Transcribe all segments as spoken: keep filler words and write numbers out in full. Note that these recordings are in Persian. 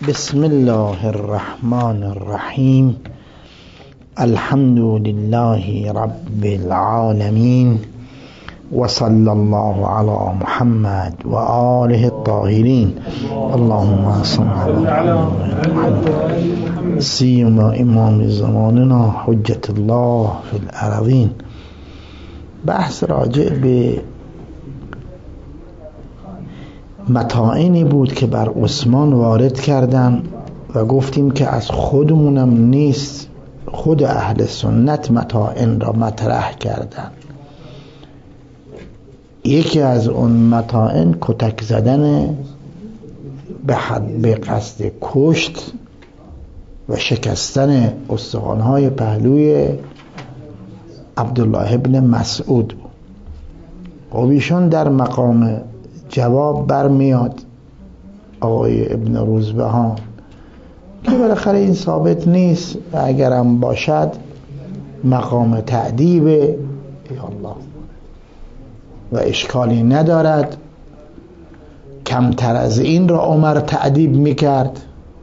بسم الله الرحمن الرحیم. الحمد لله رب العالمین و صلی الله علی محمد و آله الطاهرین. اللهم صل علی محمد سیما امام زماننا حجت الله فی الارضین. بحث راجع به متاعینی بود که بر عثمان وارد کردن و گفتیم که از خودمونم نیست، خود اهل سنت متاعین را مطرح کردن. یکی از اون متاعین کتک زدن به حد به قصد کشت و شکستن استخوان‌های پهلوی عبدالله ابن مسعود. و ایشون در مقام جواب برمیاد آقای ابن روزبهان که بالاخره این ثابت نیست و اگرم باشد مقام تعدیب ای الله و اشکالی ندارد. کمتر از این را عمر تعدیب میکرد.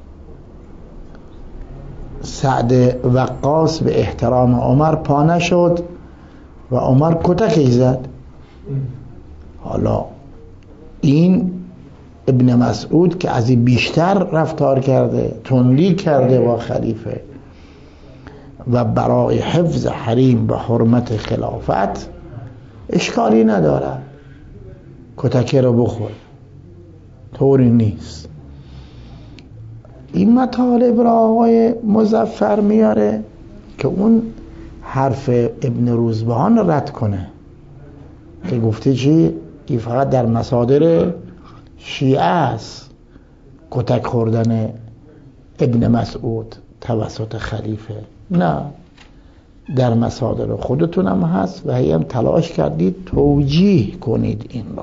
سعد وقاص به احترام عمر پا نشد و عمر کتکش زد. حالا این ابن مسعود که از این بیشتر رفتار کرده، تندی کرده با خلیفه و برای حفظ حریم به حرمت خلافت اشکالی نداره کتکه رو بخور، طوری نیست. این مطالب را آقای مظفر میاره که اون حرف ابن روزبهان رو رد کنه که گفته چی؟ این فقط در مصادر شیعه است کتک خوردن ابن مسعود توسط خلیفه. نه، در مصادر خودتون هم هست و هی هم تلاش کردید توجیه کنید این را.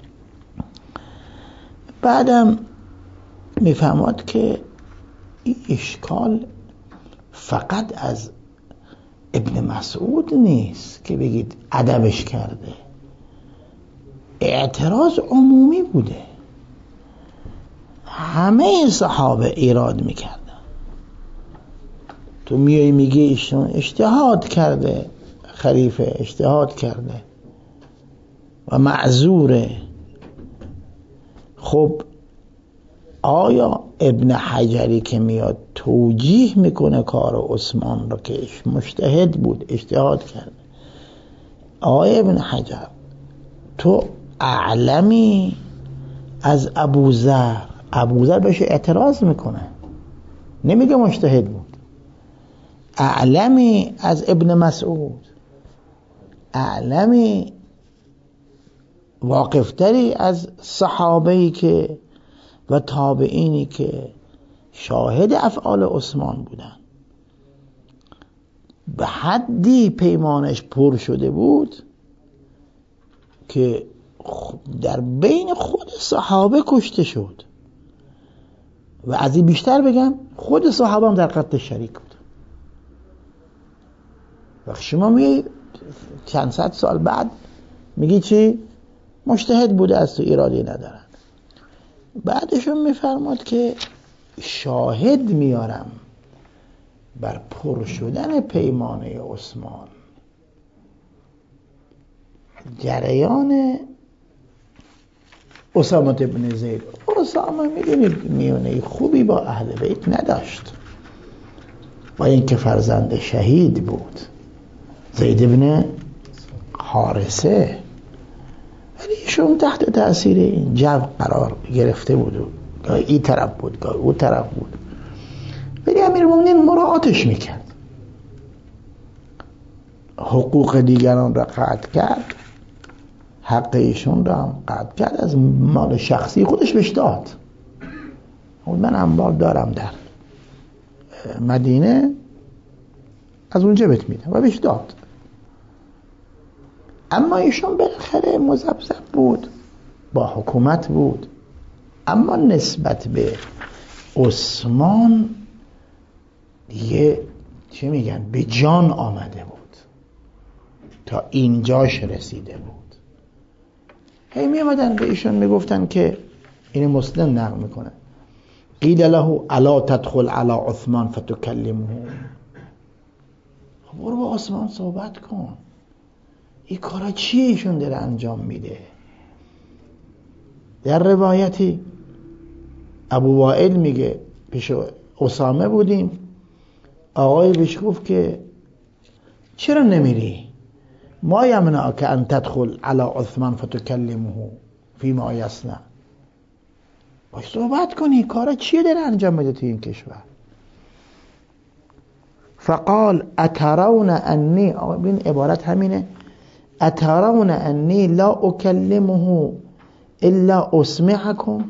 بعدم میفهمد که این اشکال فقط از ابن مسعود نیست که بگید ادبش کرده، اعتراض عمومی بوده. همه صحابه ایراد میکردن. تو میای میگی ایشون اجتهاد کرده، خلیفه اجتهاد کرده و معذوره. خب آیا ابن حجری که میاد توجیه میکنه کار عثمان رو که مجتهد بود اجتهاد کرده، آیا ابن حجر تو اعلمی از ابوذر؟ ابوذر بهش اعتراض میکنه، نمیگه مجتهد بود. اعلمی از ابن مسعود، اعلمی واقفتری از صحابه‌ای که و تابعینی که شاهد افعال عثمان بودن، به حدی پیمانش پر شده بود که در بین خود صحابه کشته شد. و از این بیشتر بگم خود صحابه هم در قتل شریک بود. وقتی شما میگی چند صد سال بعد میگی چی؟ مجتهد بوده، از تو ایرادی ندارن. بعدشون میفرماد که شاهد میارم بر پر شدن پیمانه عثمان جریان اسامه ابن زید. اسامه میدونید میونه خوبی با اهل بیت نداشت، با اینکه فرزند شهید بود، زید ابن حارثه، ولی ایشون تحت تأثیر این جو قرار گرفته بود، گاه این طرف بود گاه اون طرف بود، ولی امیرالمومنین مراعاتش میکرد. حقوق دیگران را قطع کرد، حق ایشون را هم قطع کرد، از مال شخصی خودش بهش داد. من انبار دارم در مدینه، از اونجا بهت میدم، و بهش داد. اما ایشون بالاخره مذبذب بود، با حکومت بود، اما نسبت به عثمان دیگه چه میگن به جان آمده بود، تا اینجاش رسیده بود. هی می آمدن به ایشون میگفتن که این مسلم نقل میکنه قیل له الا تدخل علی عثمان فتکلمه، برو با عثمان صحبت کن. این کارا چیه ایشون داره انجام میده؟ در روایتی ابو وائل میگه پیش اسامه بودیم، آقای بهش گفت که چرا نمیری؟ ما یمنعک ان تدخل علی عثمان فتکلمه فیما یصنع، باش صحبت کنی، کارا چیه داره انجام میده تو این کشور؟ فقال اترون انی، این عبارت همینه، اترون انی لا اکلمه الا اسمعکم،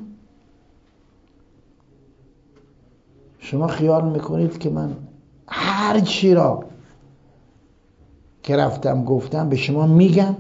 شما خیال میکنید که من هر چی را که رفتم گفتم به شما میگم؟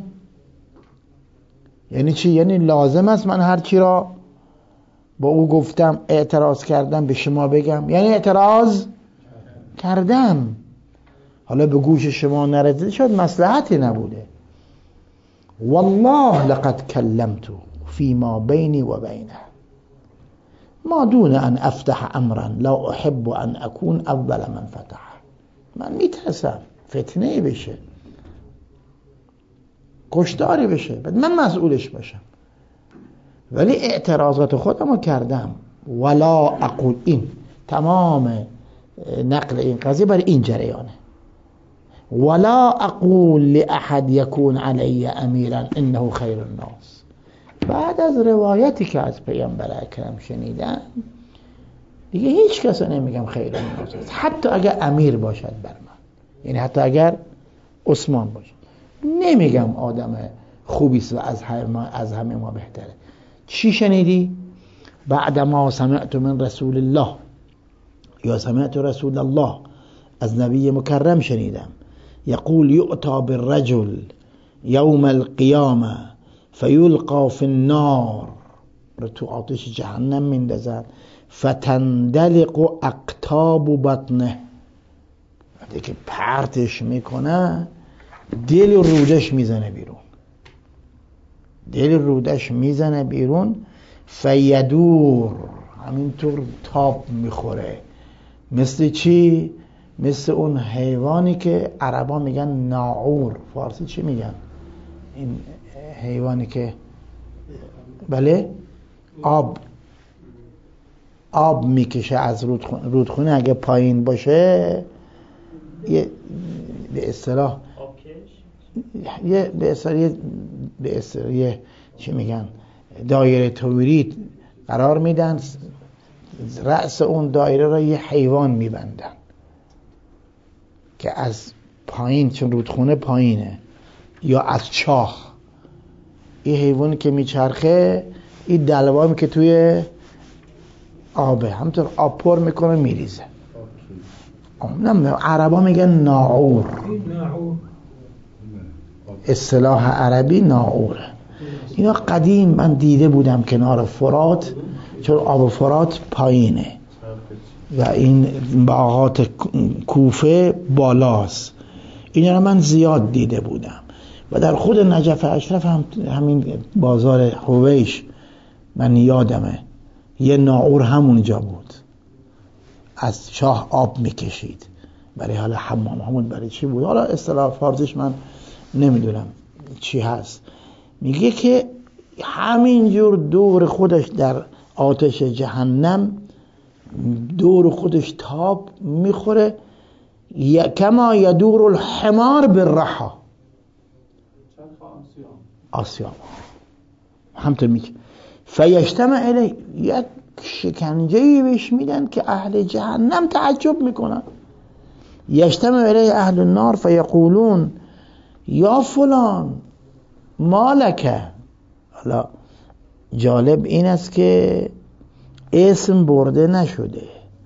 یعنی چی؟ یعنی لازم است من هر چی را با او گفتم اعتراض کردم به شما بگم؟ یعنی اعتراض کردم، حالا به گوش شما نرسید، شاید مصلحتی نبوده. والله لقد کلمت فيما بيني وبينه ما دون ان افتح امرا لا احب ان اكون اول من فتح. من میترسم فتنه بشه، کشتاری بشه، بعد من مسئولش باشم، ولی اعتراضات خودمو کردم. ولا اقول، این تمام نقل این قضیه برای این جریانه، ولا اقول لاحد يكون علي اميرا انه خير الناس. بعد از روایتی که از پیامبر اکرم شنیدم دیگه هیچ کس نمیگم خیر الناس است، حتی اگر امیر باشد بر من، یعنی حتی اگر عثمان باشد نمیگم آدم خوبیست و از همه از همه ما بهتره. چی شنیدی؟ بعد ما سمعت من رسول الله، یا سمعت رسول الله، از نبی مکرم شنیدم، یقول یؤتی بالرجل یوم القیامه فیلقى فی النار، تو آتش جهنم میندازن، فتندلق اقطاب بطنه، وقتی که پرتش میکنه دل رودش میزنه بیرون، دل رودش میزنه بیرون، فیدور، همینطور تاب میخوره. مثل چی؟ مثل اون حیوانی که عربا میگن ناعور، فارسی چی میگن؟ این حیوانی که بله آب آب میکشه از رودخونه، رودخونه اگه پایین باشه یه به اصطلاح یه به اصطلاح به اصطلاح چی میگن دایره توری قرار میدن، رأس اون دایره را یه حیوان میبندن که از پایین، چون رودخونه پایینه، یا از چاه، این حیوانی که میچرخه این دلوامی که توی آبه همطور آب پر میکنه میریزه. عربا میگن ناعور، اصطلاح عربی ناعوره. اینا قدیم من دیده بودم کنار فرات، چون آب فرات پایینه و این باغات کوفه بالاست، اینا رو من زیاد دیده بودم. و در خود نجف اشرف هم همین بازار حویش من یادمه یه ناعور همونجا بود، از چاه آب میکشید برای حالا حمام، همون برای چی بود حالا اصطلاح فارسیش من نمیدونم چی هست. میگه که همینجور دور خودش در آتش جهنم دور خودش تاب میخوره، کما یدور الحمار بالرحا، آسیاب همطور میگه. فیجتمع الی، یک شکنجهی بهش میدن که اهل جهنم تعجب میکنن. یجتمع الی اهل النار فیقولون یا فلان مالک. حالا جالب این است که اسم برده نشده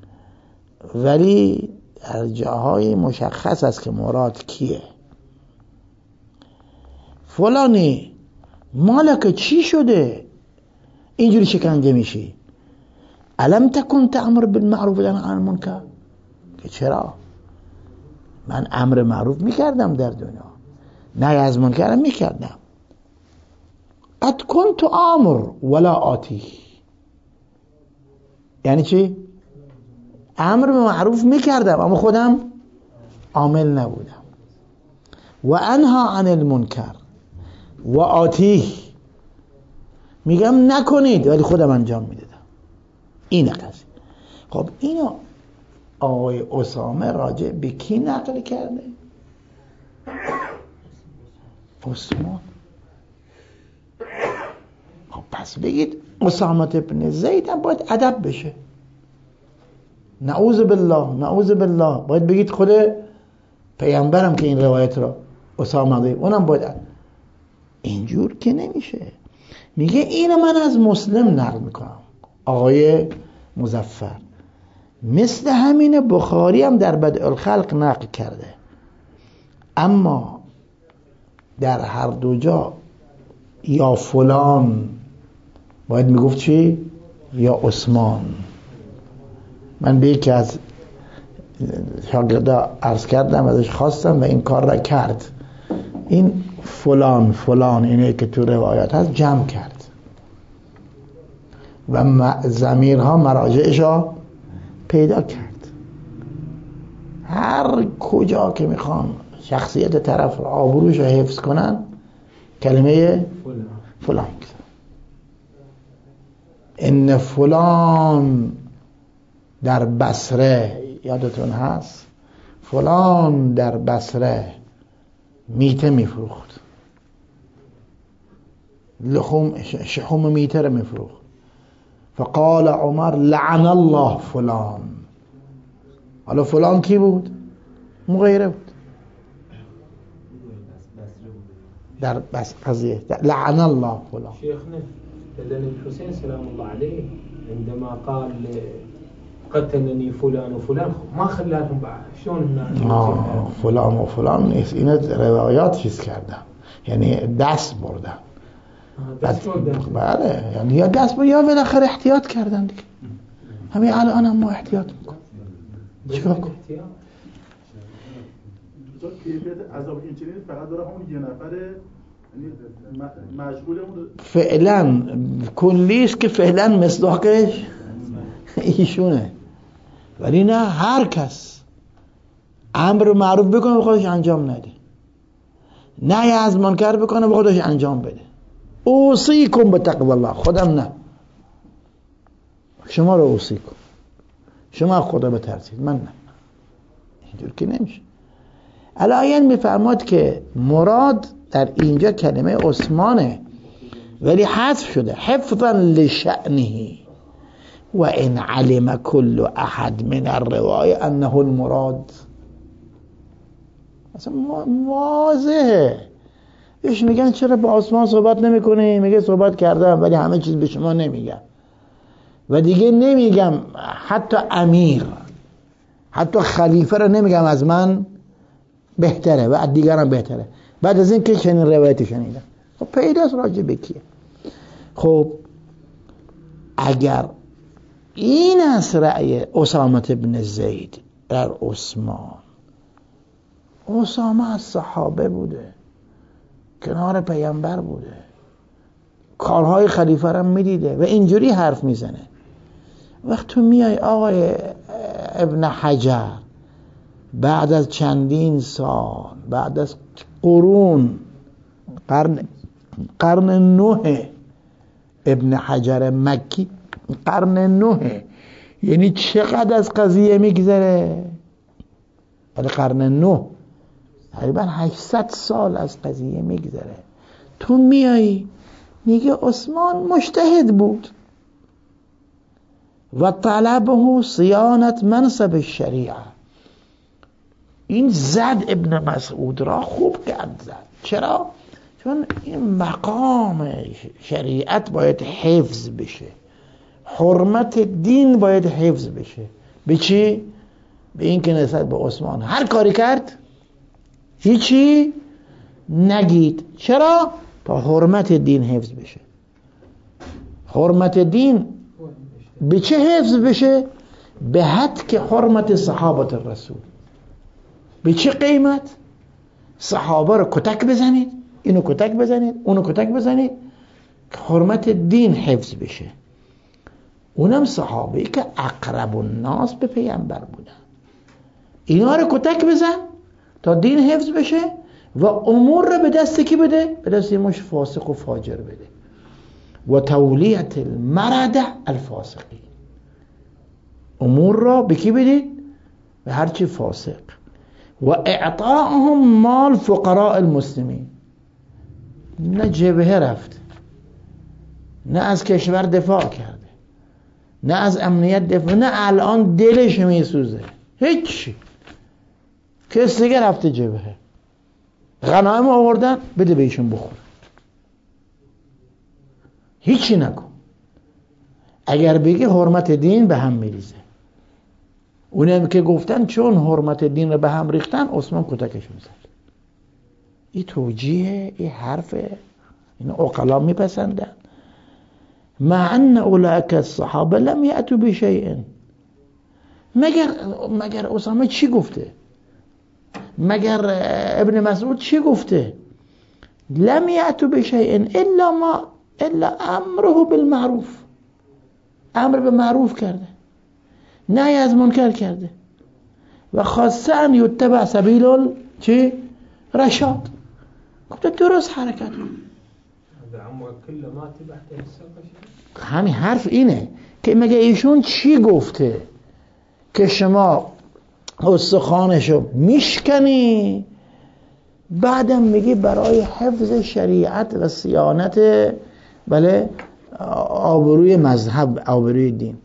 ولی در جاهای مشخص است که مراد کیه. فلانی مالک چی شده اینجوری شکنجه میشی؟ الم تکن تأمر بالمعروف و تنهی عن المنکر، که چرا من امر معروف میکردم در دنیا، نهی از منکر میکردم. قد كنت آمر ولا آتی، یعنی چی؟ امر به معروف میکردم اما خودم عامل نبودم. و انها عن المنکر و آتیه، میگم نکنید ولی خودم انجام میدادم. این قضیه. خب اینو آقای اسامه راجع به کی نقل کرده؟ عثمان. خب پس بگید اسامه ابن زید هم باید ادب بشه. نعوذ بالله نعوذ بالله. باید بگید خود پیامبرم که این روایت را اسامه ده اونم باید ادب. اینجور که نمیشه. میگه اینو من از مسلم نقل میکنم آقای مظفر، مثل همین بخاری هم در بدء الخلق نقل کرده، اما در هر دو جا یا فلان باید میگفت چی؟ یا عثمان. من به یکی از شاگردا عرض کردم، ازش خواستم و این کار را کرد. این فلان فلان اینه که تو روایات هست جمع کرد و ضمیرها مراجعش را پیدا کرد. هر کجا که میخوان شخصیت طرف را آبروش را حفظ کنن کلمه فلان. ان فلان در بصره، یادتون هست فلان در بصره میته میفروخت، لحوم شحوم میته رو میفروخت. فقال عمر لعن الله فلان. حالا فلان کی بود؟ مغیره بود در بس قضیه لعن الله فلان. شيخنا لأن الحسين سلام الله عليه عندما قال قتلني فلان وفلان ما خلاهم بعد شلون آه فلان و فلان نیست، اینا روایات چیز کردن، یعنی دست بردن. دست بردن بله، یعنی یا دست بردن یا بالاخره احتیاط کردن دیگه. همین الان هم ما احتیاط میکنیم. چیکار کنیم؟ تو کیفیت عذاب این چنین فقط داره همون یه نفره، یعنی مشغولمون فعلا کلیش که فعلا مصداقش ایشونه، ولی نه هر کس امر معروف بکنه به خودش انجام نده، نهی از منکر بکنه به خودش انجام بده. اوصیکم بتقوا الله، خودم نه، شما رو اوصیکم، شما خدا بترسید، من نه. اینجور که نمیشه. علایاً میفرماد که مراد در اینجا کلمه عثمانه ولی حذف شده حفظا لشأنه و ان علم كل احد من الروایه انه المراد. اصلا واضحه. ایش میگن چرا با عثمان صحبت نمیکنی؟ میگه صحبت کردم ولی همه چیز به شما نمیگم و دیگه نمیگم حتی امیر حتی خلیفه رو نمیگم از من بهتره و از دیگران بهتره. بعد از این که چنین روایتی شنیدم. خب پیداست راجع به کیه. خب اگر این از رأی اسامه ابن زید در عثمان، اسامه از صحابه بوده، کنار پیامبر بوده، کارهای خلیفه را میدیده و اینجوری حرف میزنه. وقت تو میای آقای ابن حجر بعد از چندین سال، بعد از قرون، قرن قرن نه ابن حجر مکی، قرن نه، یعنی چقدر از قضیه میگذره؟ ولی قرن نه تقریبا هشتصد سال از قضیه میگذره. تو میایی میگه عثمان مجتهد بود و طلبه صیانت منصب الشریعه. این زد ابن مسعود را خوب کرد زد. چرا؟ چون این مقام شریعت باید حفظ بشه، حرمت دین باید حفظ بشه. به چی؟ به این که نسبت به عثمان هر کاری کرد هیچی نگید. چرا؟ تا حرمت دین حفظ بشه. حرمت دین به چه حفظ بشه؟ به حد که حرمت صحابت الرسول. به چه قیمت؟ صحابه رو کتک بزنید، اینو کتک بزنید، اونو کتک بزنید، حرمت دین حفظ بشه. اونم صحابه‌ای که اقرب الناس به پیامبر بودن. اینا رو کتک بزن تا دین حفظ بشه و امور رو به دست کی بده؟ به دست مش فاسق و فاجر بده. و تولیت المرد الفاسقین، امور را به کی بدید؟ به هرچی فاسق. و اعطاهم مال فقراء المسلمین، نه جبهه رفت، نه از کشور دفاع کرده، نه از امنیت دفاع، نه الان دلش میسوزه، هیچ. کسی دیگه رفته جبهه، غنایم آوردن بده بهشون بخور، هیچی نکن. اگر بگی حرمت دین به هم میریزه. اونم که گفتن چون حرمت دین رو به هم ریختن عثمان کتکشون زد. این توجیه، این حرفه، این عقلا میپسندن. مع ان اولئک الصحابه لم یأتوا بشیء. مگر مگر اسامه چی گفته؟ مگر ابن مسعود چی گفته؟ لم یأتوا بشیء الا ما الا امره بالمعروف، امر به معروف کرده، نهی از منکر کرده و خاصه ان یتبع سبیل ال چی؟ رشاد. گفته درست حرکت کن. همین حرف اینه که مگه ایشون چی گفته که شما استخوانشو میشکنی، بعدم میگی برای حفظ شریعت و صیانت بله آبروی مذهب، آبروی دین.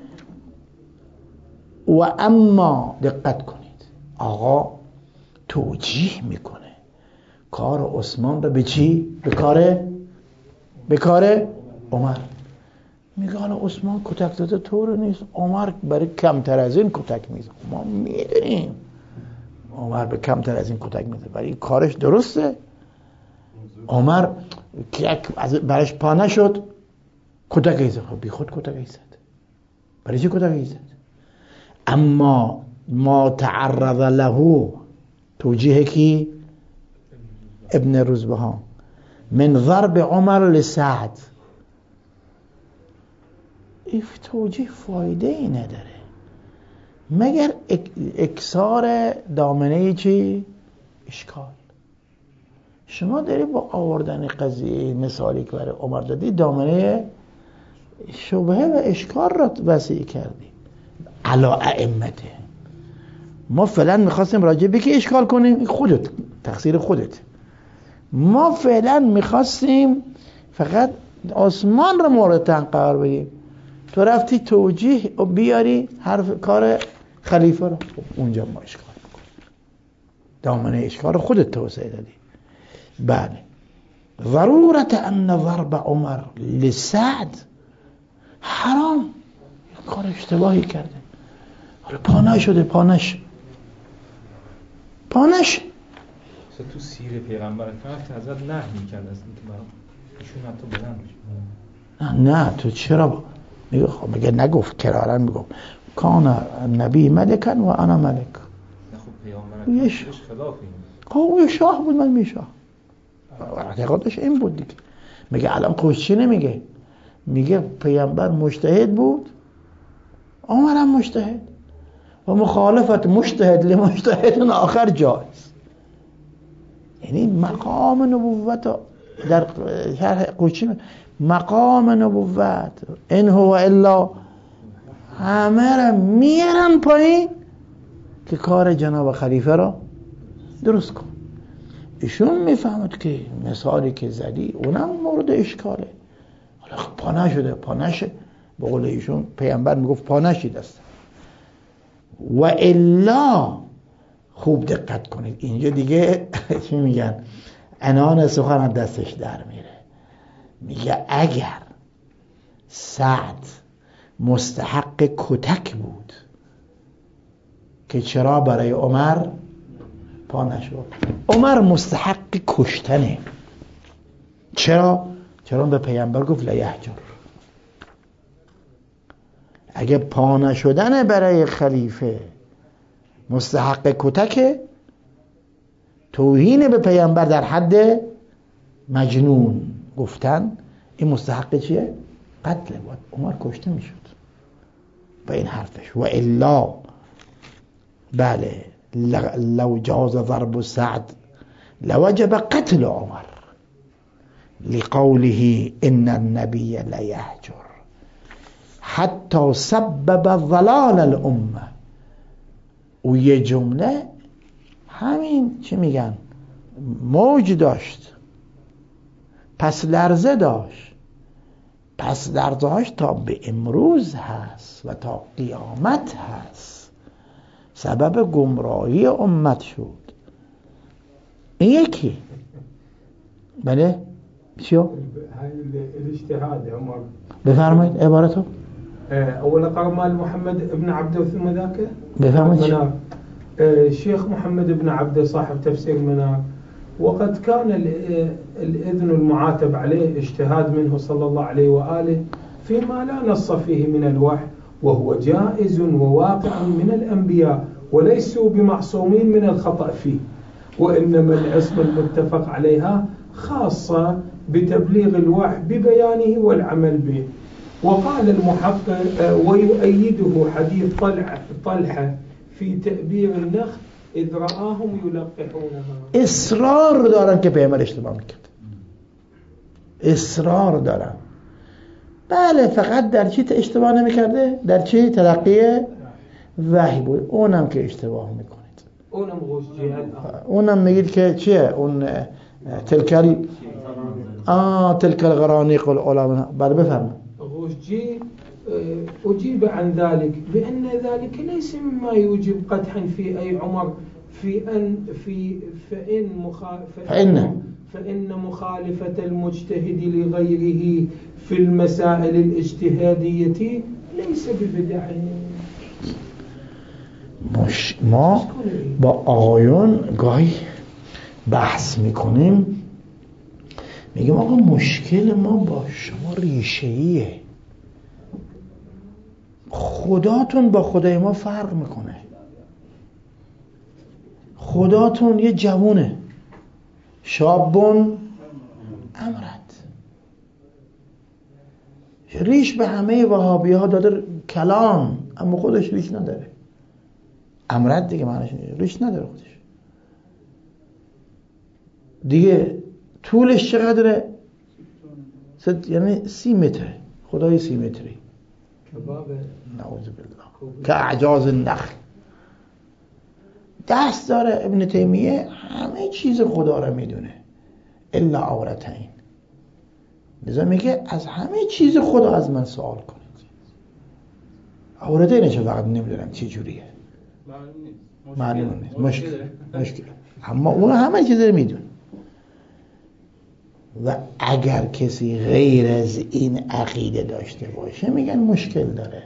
و اما دقت کنید، آقا توجیه میکنه کار عثمان رو به چی؟ به کار به کار عمر. میگه حالا عثمان کتک داده طور نیست، عمر برای کمتر از این کتک میزنه. ما میدونیم عمر به کمتر از این کتک میزنه، برای کارش درسته. عمر که برش پا نشد کتک ایزد، بی خود کتک ایزد. برای چی کتک ایزد؟ اما ما تعرض له، توجیه کی؟ ابن روزبهان، من ضرب عمر لسعد. این توجیه فایده ای نداره مگر اکسار دامنه چی؟ اشکال. شما داری با آوردن قضیه مثالی که برای عمر دادی دامنه شبهه و اشکال را وسیع کردی علا ائمته. ما فعلا میخواستیم راجع به که اشکال کنیم، خودت تقصیر خودت. ما فعلا میخواستیم فقط عثمان رو مورد تنقیح قرار بدیم، تو رفتی توجیه و بیاری حرف کار خلیفه رو، اونجا ما اشکال میکنیم. دامنه اشکال رو خودت توسعه دادی. بله. ضرورت ان ضرب عمر لسعد حرام، کار اشتباهی کرده، حالا پا نشده، پانش پانش تو سیر پیغمبر اکرم حضرت نهی میکرد از اینکه برام ایشون حتی بلند بشه. نه نه تو چرا میگه؟ خب میگه نگفت، کرارن میگفت کان نبی ملکن و انا ملک. نه خب پیغمبر اکرمش خلاف این. خب یه شاه بود، من میشاه. اعتقادش این بود دیگه. میگه الان خوشی نمیگه، میگه پیامبر مجتهد بود، عمرم مجتهد و مخالفت مجتهد لمجتهد آخر جایز. یعنی مقام نبوت در شرح قدسی، مقام نبوت ان هو الا، همه را میارن پایین که کار جناب خلیفه را درست کن. ایشون میفهمد که مثالی که زدی اونم مورد اشکاله. حالا پا نشده، پا نشه، به قول ایشون پیامبر میگفت پا نشید است. و الا، خوب دقت کنید اینجا دیگه چی میگن، عنان سخن از دستش در میره. میگه اگر سعد مستحق کتک بود که چرا برای عمر پا نشد؟ عمر مستحق کشتنه. چرا؟ چرا به پیامبر گفت لا یهجر. اگه پا نشدن برای خلیفه مستحق کتک، توهین به پیامبر در حد مجنون گفتن، این مستحق چیه؟ قتل. بود عمر کشته میشد. به این حرفش. و الا بله لو جاز ضرب سعد لوجب قتل عمر لقوله ان النبي لیهجر حتی سبب ضلال الامه. و یه جمله همین چی میگن موج داشت، پس لرزه داشت، پس لرزه هاش تا به امروز هست و تا قیامت هست، سبب گمراهی امت شد. این یکی بله شو الاجتهاد عمر. بفرمایید عبارتو. أول قرأ مال محمد بن عبده ثم ذاك بفرمایید. الشيخ محمد بن عبده صاحب تفسير المنار، وقد كان الإذن المعاتب عليه اجتهاد منه صلى الله عليه وآله فيما لا نص فيه من الوحي، وهو جائز وواقع من الأنبياء وليسوا بمعصومين من الخطأ فيه، وإنما العصمة المتفق عليها خاصة بتبليغ الوحي ببيانه والعمل به. وقال المحقق ويؤيده حديث طلحة طلحة في تأبير النخل اذ رآهم يلقحونها. اصرار دارن که پیامبر اشتباه میکرد، اصرار دارن. بله فقط در چی اشتباه نمیکرده؟ در چی؟ تلقی وحی بود. اونم که اشتباه میکنید، اونم غشجیت، اونم میگید که چیه اون تلکل آه تلکل غرانیق العلماء. بله بفرمایید. غشجی أجيب عن ذلك بأن ذلك ليس مما يوجب قدحا في أي عمر في أن في فإن مخا فإن فإن مخالفة المجتهد لغيره في المسائل الاجتهادية ليس ببدع. مش ما با آقایون گاهی بحث میکنیم، میگیم آقا مشکل ما با شما ریشه‌ایه، خداتون با خدای ما فرق میکنه. خداتون یه جوونه، شابون امرد. ریش به همه وهابی ها داده کلام، اما خودش ریش نداره. امرد دیگه معنیش ریش نداره خودش. دیگه طولش چقدره؟ یعنی سی متره. خدای سی متری. نعوذ بالله که اعجاز النخل. دست داره ابن تیمیه همه چیز خدا رو میدونه الا عورتین. لذا میگه از همه چیز خدا از من سوال کنید. عورتینش فقط نمیدونم چی جوریه، معلوم نیست، مشکل مشکل اما اون همه چیز رو میدونه. و اگر کسی غیر از این عقیده داشته باشه میگن مشکل داره.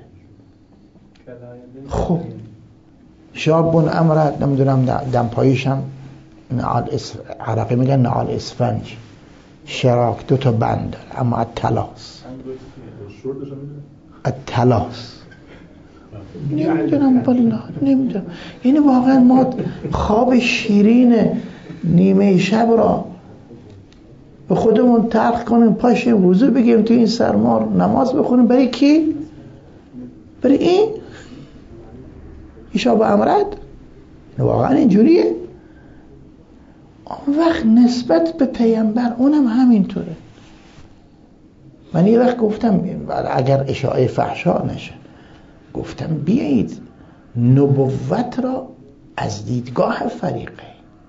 خب شابون امرد نمیدونم دمپاییش هم نعال اس... عرقی میگن نعال اسفنج شراک دو تا بند داره اما التلاس التلاس نمیدونم بالله نمیدونم. یعنی واقعا ما خواب شیرین نیمه شب را به خودمون تلخ کنیم، پاشیم وضو بگیریم تو این سرمار نماز بخونیم. برای کی؟ برای این؟ ایشا به امرد؟ واقعا اینجوریه؟ اون وقت نسبت به پیامبر اونم همینطوره. من یه وقت گفتم اگر اشاعه فحشا نشه، گفتم بیایید نبوت را از دیدگاه فریقه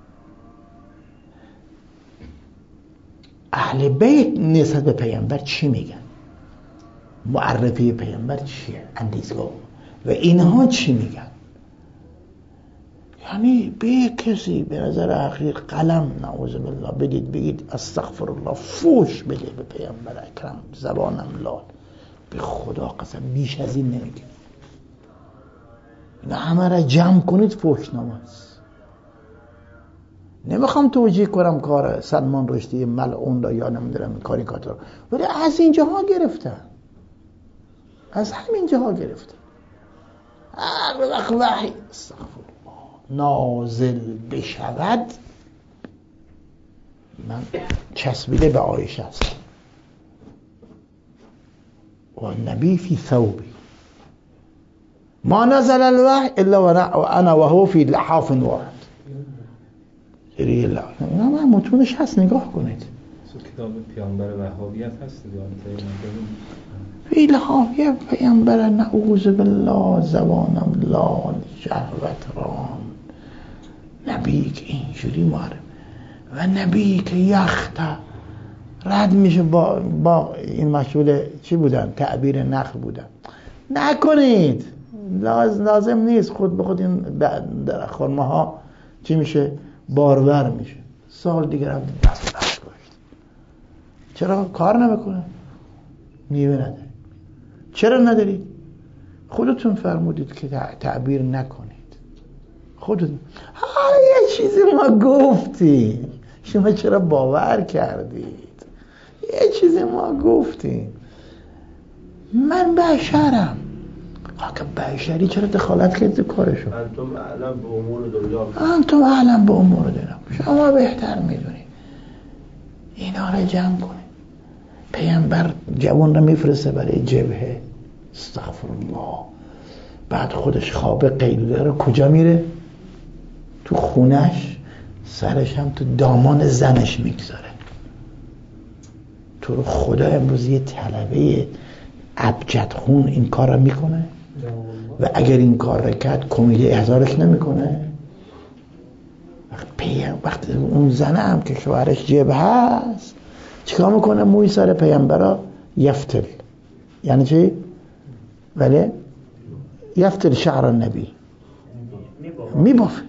اهل بیت نسبت به پیامبر چی میگن، معرفی پیامبر چیه، اندیزگاه و اینها چی میگن. یعنی به کسی به نظر اخیر قلم نعوذ بالله بدید بگید استغفر الله فوش بده به پیامبر اکرم، زبانم لال، به خدا قسم بیش از این نمیگه. اینا همه را جمع کنید فوشنامه است. نمیخوام توجیه کنم کار سلمان رشدی ملعون را یا نمیدونم کاریکاتور، ولی از اینجاها گرفتن، از همین جاها گرفتن. هر وقت وحی استغفر الله نازل بشود من چسبیده به عایشه است و نبی فی ثوبی ما نزل الوحی الا و انا و هو فی لحاف واحد. سری الله اینا من متونش هست، نگاه کنید. کتاب پیامبر وهابیت هست دیگه. فی لحاف یه پیامبر نعوذ بالله زبان الله شهوت ران، نبی که اینجوری ماره و نبی که یخته رد میشه با, با این مشغول چی بودن؟ تعبیر نخل بودن. نکنید، لازم, لازم نیست. خود به خود این خرمه ها چی میشه؟ بارور میشه. سال دیگر هم دست دست گذاشت. چرا کار نمیکنه؟ میوه نداری. چرا نداری؟ خودتون فرمودید که تعبیر نکنید. خودتون ها یه چیزی ما گفتیم، شما چرا باور کردید؟ یه چیزی ما گفتیم. من بشرم. که بشری چرا دخالت کردید تو کارشو؟ انتم اعلم به امور دنیا. انتم اعلم به امور دنیا. شما بهتر میدونید. اینا رو جمع کنید. پیامبر جوان رو میفرسته برای جبهه، استغفر الله، بعد خودش خواب قیلوله رو کجا میره؟ تو خونش، سرش هم تو دامان زنش میگذاره. تو رو خدا امروز یه طلبه ابجد خون این کار رو میکنه؟ و اگر این کار رو کرد کمیته احضارش نمیکنه؟ وقتی اون زنه هم که شوهرش جبهه هست چیکار میکنه؟ موی سر پیامبرا یفتل. یعنی چی؟ ولی یفتل شعر النبی، میبافه.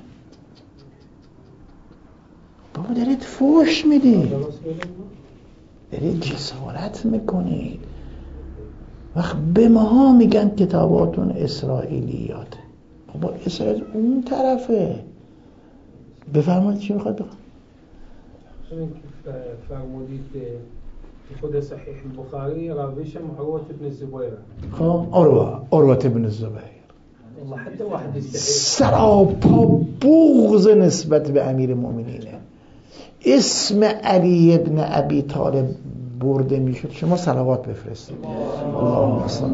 بابا دارید فوش میدید، دارید جسارت میکنید. وقت به ماها میگن کتاباتون اسرائیلیاته. بابا اسرائیل اون طرفه. بفرمایید چی میخواد بخواد؟ فرمودید خود صحیح البخاری راویش عروة بن الزبیر. خب عروة عروة بن الزبیر والله حتى واحد يستحي سراپا بغض نسبت به امیر المؤمنینه. اسم علی ابن ابی طالب برده میشد، شما صلوات بفرستید. اللهم صل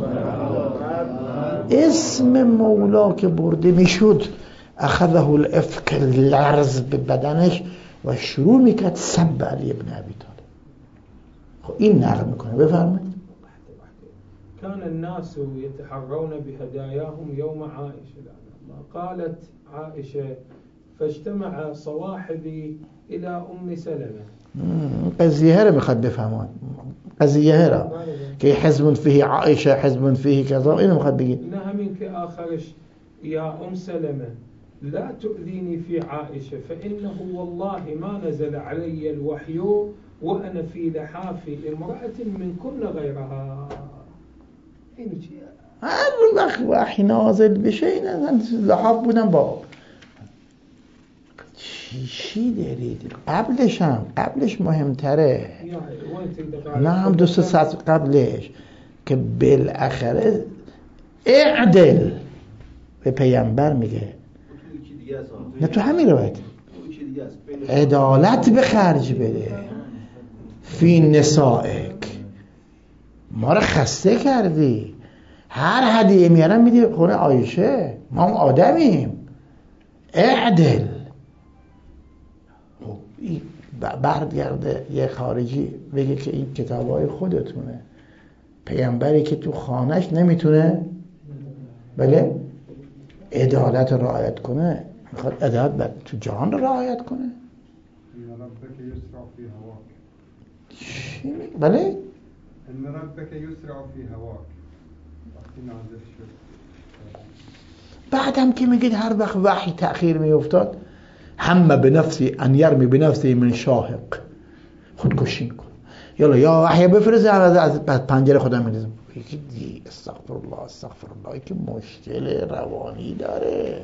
علی اسم مولا که برده میشد، اخذه الافک، لرز به بدنش و شروع میکرد سب علی ابن ابی طالب. خب این نقل میکنه. بفرمایید. كان الناس يتحرون بهداياهم يوم عائشة. قالت عائشة فاجتمع صواحبي إلى أم سلمة. قضیه رو میخواد بفهمون، قضیه رو که حزب فيه عائشة حزب فيه كذا، اینو میخواد بگید. نه همین که آخرش يا أم سلمة لا تؤذيني في عائشة فإنه والله ما نزل علي الوحي وأنا في لحاف امرأة من كن غيرها. این چیه؟ هر وقت وحی نازل بشه این لحاف بودن با چی چی دارید؟ قبلش هم قبلش مهمتره. نه هم دو سه ساعت قبلش که بالاخره اعدل به پیامبر میگه. نه تو همین روایت عدالت به خرج بده فی نسائک. ما رو خسته کردی. هر هدیه میارن میدی خونه عایشه. ما هم آدمیم. اعدل. برگرده یه خارجی بگه که این کتابای خودتونه. پیامبری که تو خانهش نمیتونه بله عدالت رو رعایت کنه، میخواد عدالت بر تو جهان رو رعایت کنه. چی بله؟ ان ربک یسرع فی هواک. بعدم که میگید هر وقت وحی تأخیر میافتاد همه به نفسی ان یرمی به نفسی من شاهق، خودکشی کن. یالا یا وحی بفرست از پنجره خودم میریزم. یکی دی استغفر الله استغفر الله که مشکل روانی داره.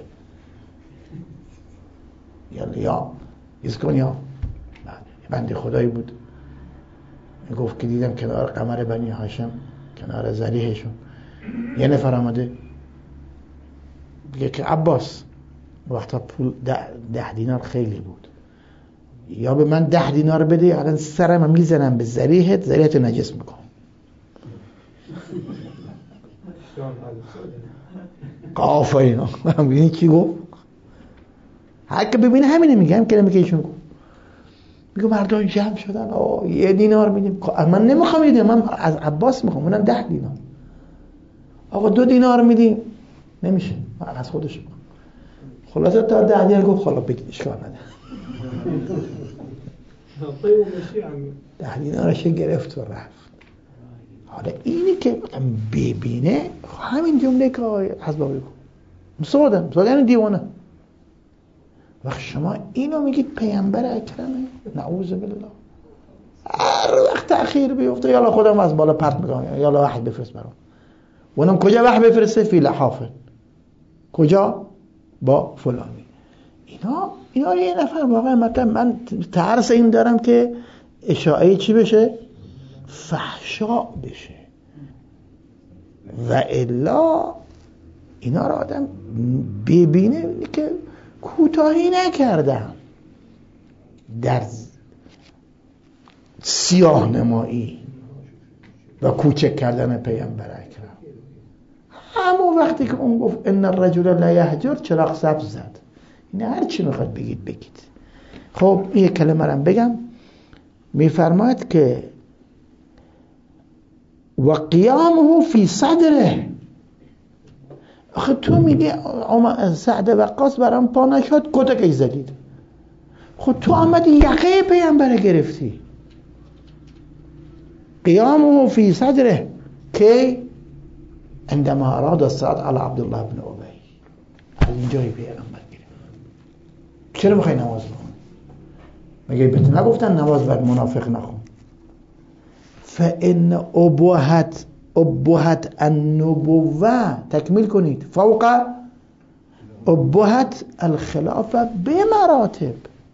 یالا یا ایز کن یا بنده خدایی بود گفت که دیدم کنار قمر بنی هاشم کنار ذریحشون یه نفر آمده بگه که عباس وقتا پول ده, ده دینار خیلی بود، یا به من ده دینار بده الان سرم میزنم به ذریحت، ذریحت رو نجس میکنم. قاف اینا میبینی چی گفت؟ هر که ببینه همینه میگه، هم کلمه که ایشون گفت. میگه مردم جمع شدن آه یه دینار میدیم. من نمیخوام یه دینار، من از عباس میخوام، منم ده دینار. آقا دو دینار میدیم، نمیشه، من از خودش میخوام. خلاصه تا ده دینار گفت خلا بگید اشکال نده. ده دینارش گرفت و رفت. حالا اینی که ببینه همین جمله که از بابی گفت مسودن مسودن دیوانه. وقت شما اینو میگید پیامبر اکرمه، نعوذ بالله، هر وقت تأخیر بیفته یالا خودم از بالا پرت میکنم، یالا وحی بفرست برام. اونم کجا وحی بفرسته؟ فی لحافه. کجا؟ با فلانی. اینا اینا یه نفر واقعا مثلا من ترس این دارم که اشاعه چی بشه؟ فحشا بشه. و الا اینا را آدم ببینه که کوتاهی نکردن در سیاه نمایی و کوچک کردن پیامبر اکرم. همون وقتی که اون گفت ان الرجل لا یهجر چراغ سبز زد. این هر چی میخواد بگید بگید. خب این کلمه رو بگم، میفرماید که و قیامه فی صدره. آخه تو میگه سعد وقاص برام پا نشد، کتک زدید. خود تو آمدی یقه پیامبر گرفتی. قیامه فی صدره که عندما اراد الصلاة على عبدالله بن ابی، از اینجای پیامبر گرفت. چرا میخوای نماز بخون؟ مگه بهت نگفتن نماز باید منافق نخون؟ فان ابوهت ابوهت النبوه، تکمیل کنید، فوق ابوهت الخلافه بمراتب.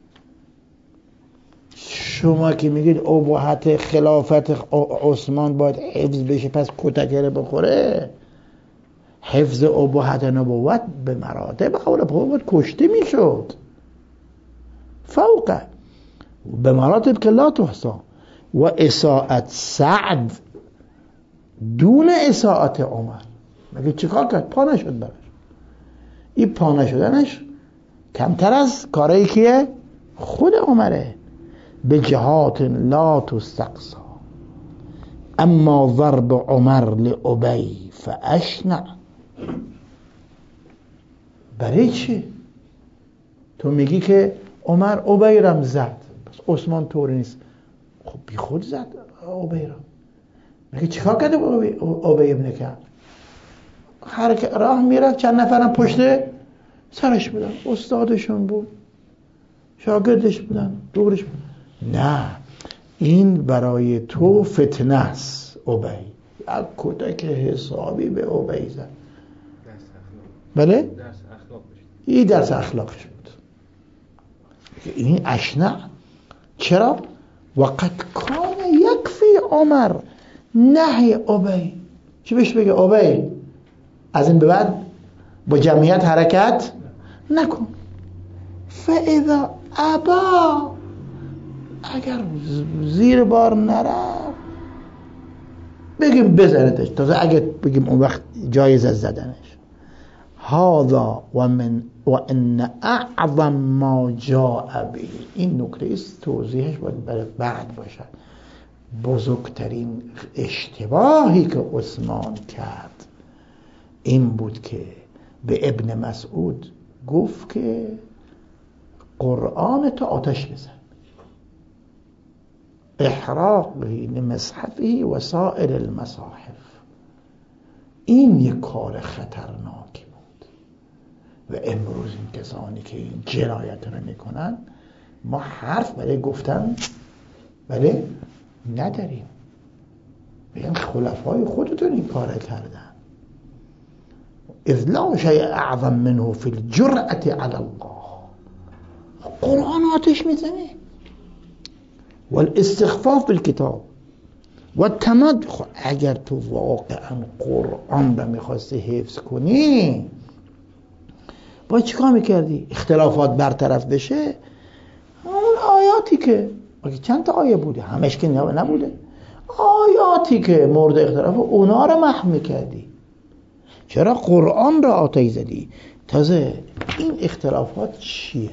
شما که میگید ابوهت خلافت عثمان باید حفظ بشه پس کتکره بخوره، حفظ ابوهت نبوت به مراتب قول باید کشته میشد. فوق به مراتب که لا تحصا. و اساءت سعد دون اساءت عمر. مگه چیکار کرد؟ پا نشد براش. این پا نشدنش کمتر از کارایی که خود عمره. به جهات لا تستقصا اما ضرب عمر لابی فاشنع. برای چی؟ تو میگی که عمر ابی رم زد، پس عثمان طوری نیست. خب بی خود زد ابی رم. مگه چیکار کرده ابی ابن کعب؟ هر که راه میرفت چند نفرم پشت سرش بودن، استادشون بود، شاگردش بودن، دورش بودن. نه، این برای تو فتنه است. ابی یک کتک حسابی به ابی زد. بله؟ درس اخلاق بشه. این درس اخلاقش بود. این اشنع. چرا؟ وقت کان یکفی عمر نهی ابی. چی بهش بگه؟ ابی از این به بعد با جمعیت حرکت نکن. فاذا ابا، اگر زیر بار نرفت بگیم بزنتش، تازه اگر بگیم اون وقت جایز از زدنش. هذا و من و ان اعظم ما جاء به، این نکته است توضیحش باید برای بعد باشد. بزرگترین اشتباهی که عثمان کرد این بود که به ابن مسعود گفت که قرآن تو آتش بزن، احراقه لمصحفه و سائر المصاحف. این یک کار خطرناکی بود و امروز این کسانی که این جنایت رو میکنن ما حرف برای گفتن بله نداریم. بگن خلفای خودتون این کار کردن. اذ لا شیء اعظم منه فی الجرأة علی الله. قرآن آتش میزنه. والاستخفاف بالکتاب و تمد. اگر تو واقعا قرآن رو میخواستی حفظ کنی باید چیکار میکردی؟ اختلافات برطرف بشه، اون آیاتی که چند تا آیه بوده، همش که نبوده، آیاتی که مورد اختلاف اونا رو محو میکردی. چرا قرآن را آتش زدی؟ تازه این اختلافات چیه؟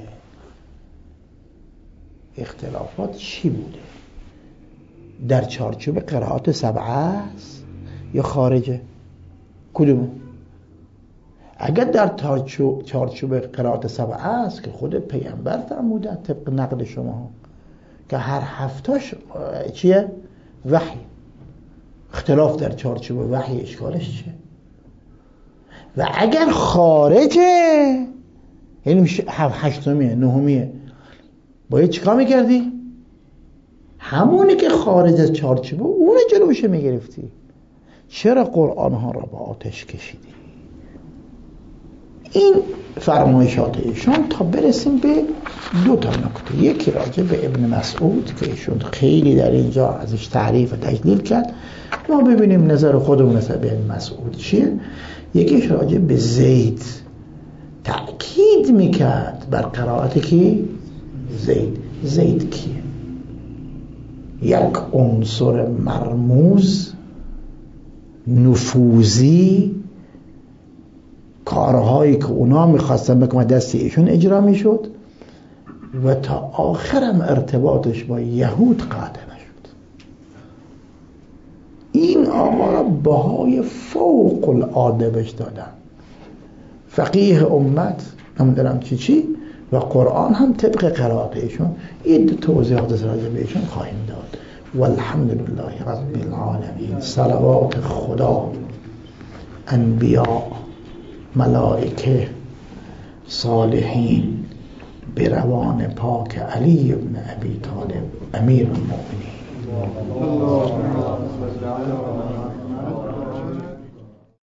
اختلافات چی بوده؟ در چارچوب قرائات سبعه است یا خارجه؟ کدومه؟ اگر در چارچوب قرائات سبعه است که خود پیامبر فرمودن طبق نقل شما که هر هفتاش چیه؟ وحی. اختلاف در چارچوب وحی اشکالش چیه؟ و اگر خارجه یعنی هشتمیه نهمیه باید چیکار میکردی؟ همونی که خارج از چارچوبه اون جلوشه میگرفتی. چرا قرآن ها را با آتش کشیدی؟ این فرمایشات ایشون تا برسیم به دو تا نکته. یکی راجع به ابن مسعود که ایشون خیلی در اینجا ازش تعریف و تجلیل کرد، ما ببینیم نظر خودمون نسبت به ابن مسعود چیه. یکیش راجع به زید تأکید میکرد بر قرائت کی؟ زید. زید کیه؟ یک عنصر مرموز نفوذی، کارهایی که اونا میخواستن بکنن دست ایشون اجرا میشد و تا آخرم ارتباطش با یهود قاطع نشد. این آقا را بهای فوق العاده بهش دادن، فقیه امت نمیدونم چی چی، و قرآن هم طبق قرائت ایشون. این توضیحات راجع به ایشون خواهیم داد. والحمدلله رب العالمین. صلوات خدا، انبیاء، ملائکه، صالحین به روان پاک علی ابن ابی طالب امیر المؤمنین.